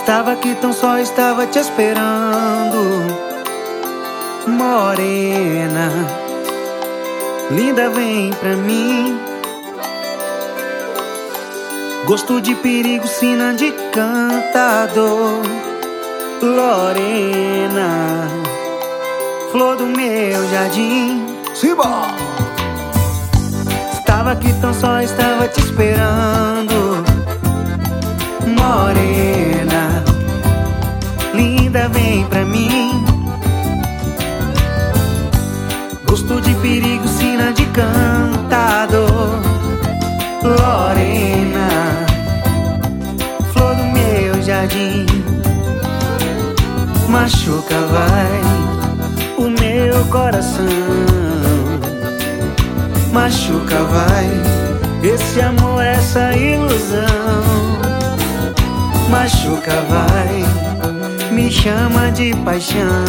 Estava aqui tão só, estava te esperando. Morena, linda, vem pra mim. Gosto de perigo, sina de cantador. Lorena, flor do meu jardim. Simba! Estava aqui tão só, estava te esperando. Morena, linda, vem pra mim. Gosto de perigo, sina de cantador. Lorena, flor do meu jardim. Machuca, vai, o meu coração. Machuca, vai, esse amor, essa ilusão. Machuca, vai, me chama de paixão.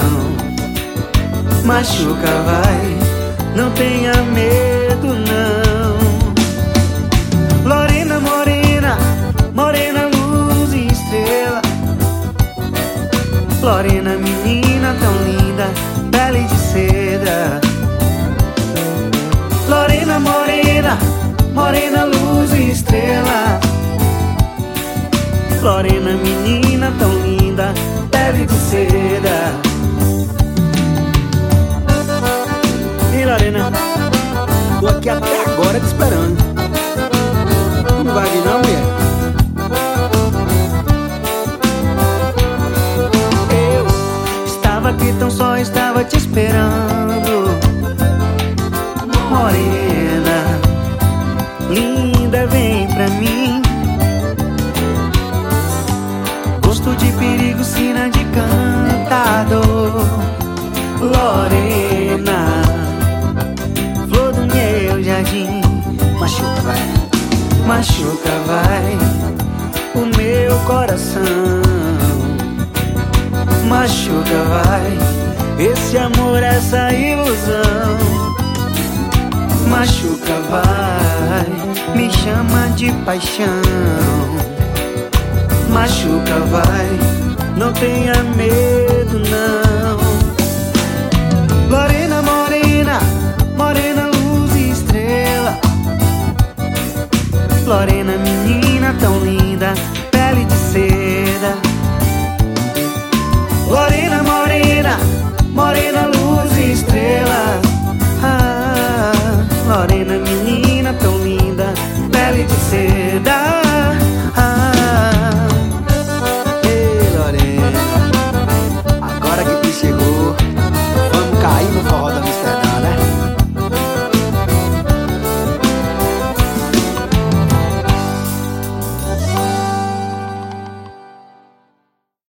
Machuca, vai, não tenha medo não. Lorena, morena, morena, luz e estrela. Lorena, menina tão linda, pele de seda. Lorena, morena, morena, luz e estrela. Lorena, menina tão linda, pele de seda. E Lorena, Tô aqui até agora te esperando. Não vai vir não, mulher? eu estava aqui tão só, estava te esperando. Morena, linda, vem pra mim. Gosto de perigo, sina de cantador. Lorena, flor do meu jardim. Machuca, vai. Machuca, vai, o meu coração. Machuca, vai, esse amor, essa ilusão. Machuca, vai, me chama de paixão. Machuca, vai, não tenha medo não. Lorena, morena, morena, luz e estrela. Lorena,